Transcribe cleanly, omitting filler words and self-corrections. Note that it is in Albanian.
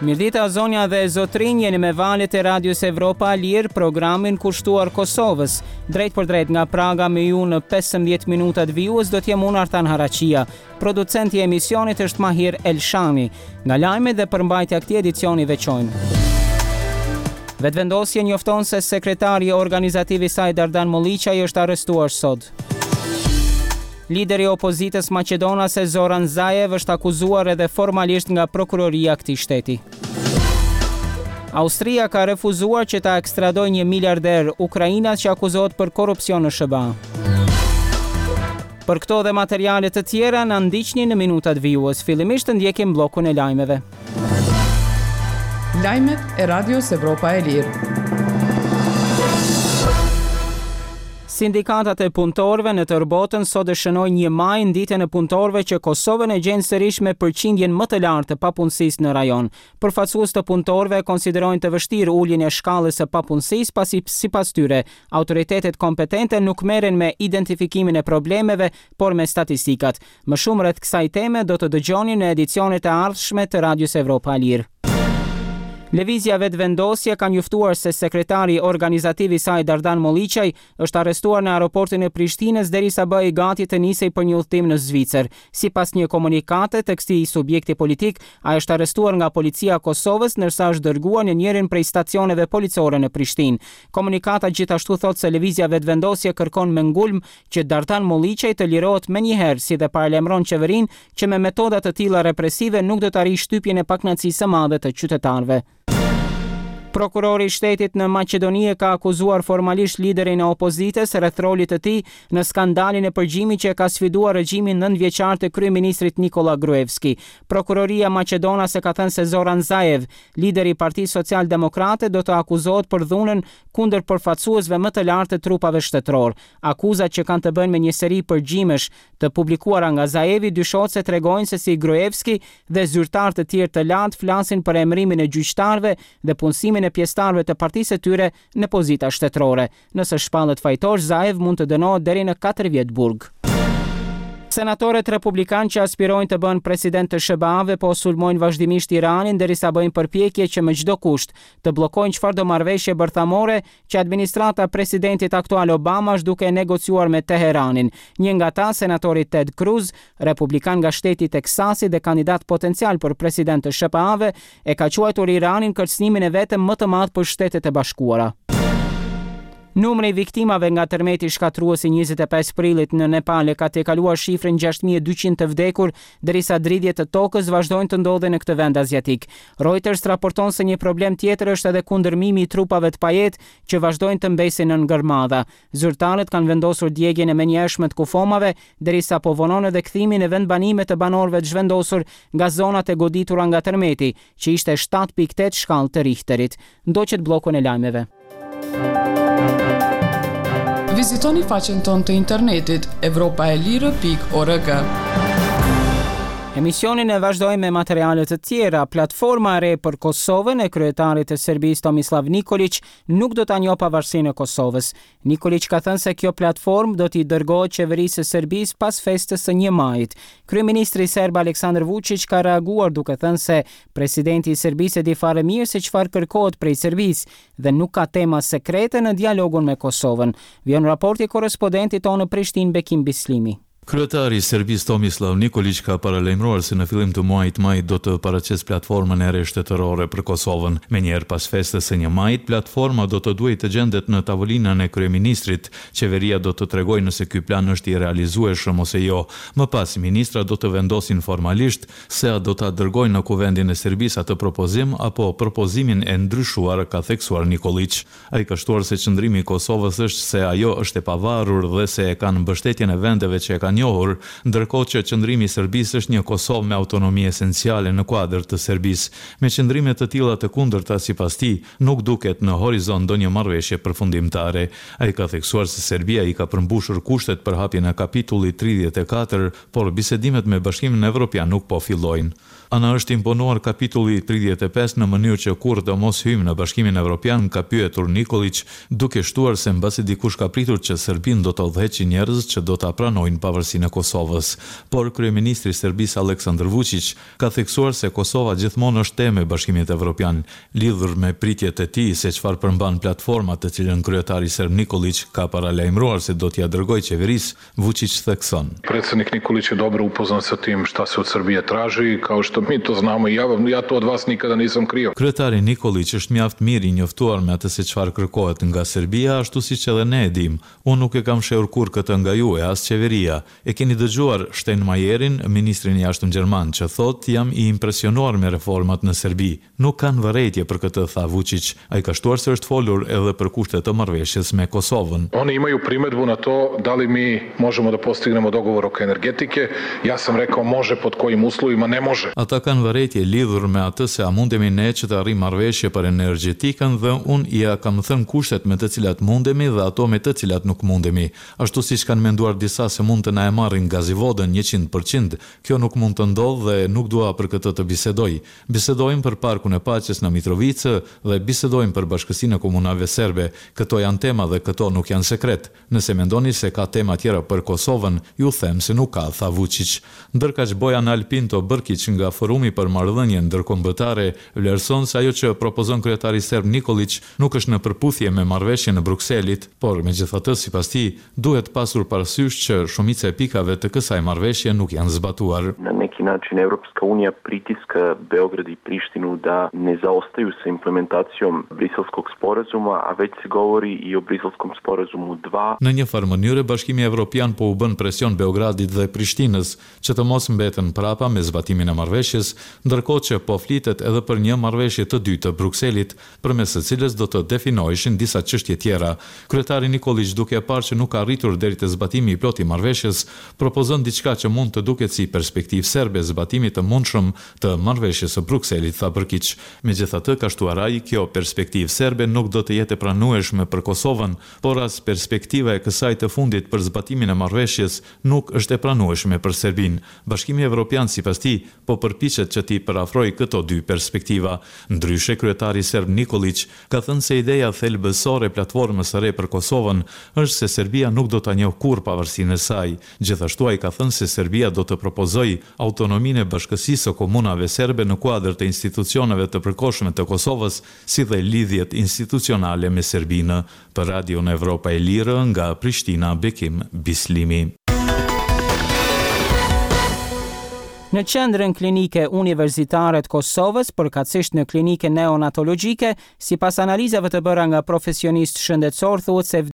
Mirdita zonja dhe zotrinj, jeni me valët e Radios Evropa Lirë, programin kushtuar Kosovës. Drejt për drejt nga Praga me ju në 15 minutat vijues do t'jem unë Artan Haraqia. Producenti e emisionit është Mahir Elshani. Nga lajmet dhe përmbajtja këtij edicioni veçojnë. Vetëvendosje njofton se sekretari organizativ i saj Dardan Molliçaj është arrestuar sot. Lideri i opozitës maqedonase Zoran Zaev është akuzuar edhe formalisht nga prokuroria këtij shteti. Austria ka refuzuar që ta ekstradojë një miliarder ukrainas që akuzohet për korrupsion në SBA. Për këto dhe materiale të tjera na ndiqni në minutat vijues. Fillimisht të ndjekim bllokun e lajmeve. Lajmet e Radios Evropa e Lirë. Sindikatat e punëtorëve në tërë botën sot dëshënojnë 1 maj ditën e punëtorëve që Kosovën e gjen sërish me përqindjen më të lartë të papunësisë në rajon. Përfaqësues të punëtorëve konsiderojnë të vështirë uljen e shkallës së papunësisë pasi sipas tyre autoritetet kompetente nuk merren me identifikimin e problemeve, por me statistikat. Më shumë rreth kësaj teme do të dëgjoni në edicionet e ardhshme të Radios Evropa Lirë. Lëvizja vetëvendosje ka njoftuar se sekretari organizativ i saj Dardan Molliçaj është arrestuar në aeroportin e Prishtinës derisa bëhej gati të nisej për një udhëtim në Zvicër. Sipas një komunikate të këtij subjekti politik, ai është arrestuar nga policia e Kosovës ndërsa është dërguar në njërin prej stacioneve policore në Prishtinë. Komunikata gjithashtu thotë se lëvizja vetëvendosje kërkon me ngulm që Dardan Molliçaj të lirohet menjëherë, si dhe paralajmëron qeverinë që me metoda të tilla represive nuk do të arrijë shtypjen e pakënaqësisë së madhe të qytetarëve. Prokurori i shtetit në Maqedoni ka akuzuar formalisht liderin e opozitës rreth rolit të tij në skandalin e përgjimit që ka sfiduar regjimin 9-vjeçar të kryeministrit Nikola Gruevski. Prokuroria maqedonase ka thënë se Zoran Zaev, lideri i Partisë Social-Demokrate, do të akuzohet për dhunën kundër përfaqësuesve më të lartë të trupave shtetëror. Akuzat që kanë të bëjnë me një seri përgjimesh të publikuara nga Zaevi dyshohet se tregojnë se si Gruevski dhe zyrtar të tjerë të lartë flasin për emërimin e gjyqtarëve dhe punësimin e pjesëtarëve të partisë së tyre në pozita shtetërore. Nëse shpallet fajtor, Zaev mund të dënohet deri në 4 vjet burg. Senatorët republikanë që aspirojnë të bëhen president të SBA-ve po sulmojnë vazhdimisht Iranin derisa bëjnë përpjekje që me çdo kusht të bllokojnë çfarëdo marrëveshje bërthamore që administrata e presidentit aktual Obama është duke negociuar me Teheranin. Një nga ta, senatori Ted Cruz, republikan nga shteti Teksasi dhe kandidat potencial për president të SBA-ve, e ka quajtur Iranin kërcënimin e vetëm më të madh për Shtetet e Bashkuara. Numri i viktimave nga tërmeti shkatruesi 25 prillit në Nepal ka tejkaluar shifrën 6200 të vdekur, derisa dridhjet të tokës vazhdojnë të ndodhen në këtë vend aziatik. Reuters raporton se një problem tjetër është edhe kundërmimi i trupave të pajet që vazhdojnë të mbesin në ngërmadha. Zyrtarët kanë vendosur djegjen e menjëhershme të kufomave, derisa po vonon edhe kthimin e vendbanimeve të banorëve të zhvendosur nga zonat e goditura nga tërmeti, që ishte 7.8 shkallë të Richterit. Ndoqet bllokun e lajmeve. Vizitoni faqen tonë të internetit europaelire.org. Emisionin e vazhdojmë me materiale të tjera. Platforma e re për Kosovën e kryetarit të Serbisë Tomislav Nikolić nuk do ta njohë pavarësinë e Kosovës. Nikolić ka thënë se kjo platformë do t'i dërgohet qeverisë së Serbisë pas festës së 1 majit. Kryeministri serb Aleksandar Vučić ka reaguar duke thënë se presidenti i Serbisë e di fare mirë se çfarë kërkohet prej Serbisë dhe nuk ka tema sekrete në dialogun me Kosovën. Vjen raporti korrespondentit tonë në Prishtinë Bekim Bislimi. Kryetari i Serbisë Tomislav Nikolić ka paralajmëruar se në fillim të muajit maj do të paraqesë platformën e re shtetërore për Kosovën. Menjëherë pas festës së 1 majit, platforma do të duhet të gjendet në tavolinën e kryeministrit. Qeveria do të tregojë nëse ky plan është i realizueshëm ose jo. Më pas, ministrat do të vendosin formalisht se a do ta dërgojnë në kuvendin e Serbisë atë propozim apo propozimin e ndryshuar, ka theksuar Nikolić. Ai ka shtuar se qëndrimi i Kosovës është se ajo është e pavarur dhe se e kanë mbështetjen e vendeve që e kanë njohur, ndërkohë që qëndrimi i Serbisë është një Kosovë me autonomi esenciale në kuadër të Serbisë. Me qëndrime të tilla të kundërta sipas tij, nuk duket në horizont ndonjë marrëveshje përfundimtare. Ai ka theksuar se Serbia i ka përmbushur kushtet për hapjen e kapitullit 34, por bisedimet me Bashkimin Evropian nuk po fillojnë. Ana është imponuar kapitulli 35 në mënyrë që kurrë të mos hyjmë në Bashkimin Evropian, ka pyetur Nikolić, duke shtuar se mbasi dikush ka pritur që Serbinë do të udhëheqë njerëz që do ta pranojnë pavarësinë e Kosovës. Por kryeministri i Serbisë Aleksandar Vučić ka theksuar se Kosova gjithmonë është temë e Bashkimit Evropian, lidhur me pritjet e tij se çfarë përmban platforma të cilën kryetari serb Nikolić ka paralajmëruar se do t'ia dërgojë qeverisë. Vučić thekson. Predsjednik Nikolić je dobro upoznat sa tim šta se od Srbije traži, kao što mi to znamo i ja to od vas nikada nisam krio. Kryetari Nikolić është mjaft mirë i njoftuar me atë se çfarë kërkohet nga Serbia, ashtu siç edhe ne e dim. Unë nuk e kam shehur kurrë këtë nga ju e as qeveria. E keni dëgjuar Steinmeierin, ministrin e jashtëm gjerman, që thotë jam i impresionuar me reformat në Serbi. Nuk kanë vërejtje për këtë, tha Vučić. Ai ka shtuar se është folur edhe për kushtet të marrëveshjes me Kosovën. Oni imaju primedbu na to da li mi možemo da postignemo dogovor oko energetike. Ja sam rekao može pod kojim uslovima, ne može. Ata kanë vërejtje lidhur me atë se a mundemi ne që të arrijmë marrëveshje për energjetikën dhe unë ja kam thënë kushtet me të cilat mundemi dhe ato me të cilat nuk mundemi. Ashtu siç kanë menduar disa se mund të na e marrin gazivodën 100%, kjo nuk mund të ndodhë dhe nuk dua për këtë të bisedoj. Bisedojmë për parkun e paqes në Mitrovicë dhe bisedojmë për bashkësinë e komunave serbe. Këto janë tema dhe këto nuk janë sekret. Nëse mendoni se ka tema tjera për Kosovën, ju them se nuk ka, tha Vučić. Ndërkaq Bojan Alpinto Brkić nga Forumi për Marrëdhënien Ndërkombëtare vlerëson se ajo që propozon kryetari serb Nikolić nuk është në përputhje me marrëveshjen e Brukselit, por megjithatë sipas tij duhet pasur parasysh që shumica e pikave të kësaj marrëveshje nuk janë zbatuar. Na neki način Evropska unija pritiska Beograd i Prištinu da ne zaostaju sa implementacijom Briselskog sporazuma, a već se govori i o Briselskom sporazumu 2. Në një farë mënyrë Bashkimi Evropian po u bën presion Beogradit dhe Prishtinës që të mos mbeten prapa me zbatimin e marrëveshjes, ndërkohë që po flitet edhe për një marrëveshje të dytë të Brukselit, përmes së cilës do të definoheshin disa çështje tjera. Kryetari Nikolić, duke parë që nuk ka arritur deri te zbatimi i plotë i marrëveshjes, propozon diçka që mund të duket si perspektivë serbe zbatimi të mundshëm të marrëveshjes së Brukselit, tha Brkić. Megjithatë, ka shtuar ai, kjo perspektivë serbe nuk do të jetë e pranueshme për Kosovën, por as perspektiva e kësaj të fundit për zbatimin e marrëveshjes nuk është e pranueshme për Serbinë. Bashkimi Evropian sipas tij po përpiqet që t'i parafrojë këto dy perspektiva. Ndryshe, kryetari serb Nikolić ka thënë se ideja thelbësore e platformës së re për Kosovën është se Serbia nuk do ta njohë kurrë pavarësinë e saj. Gjithashtu ai ka thënë se Serbia do të propozojë autonominë e bashkësisë së komunave serbe në kuadër të institucioneve të përkohshme të Kosovës, si dhe lidhjet institucionale me Serbinë. Për Radion Evropa e Lirë nga Prishtina, Bekim Bislimi. Në qendrën klinike universitare të Kosovës, përkatësisht në klinike neonatologjike, sipas analizave të bëra nga profesionistë shëndetësor, thuhet se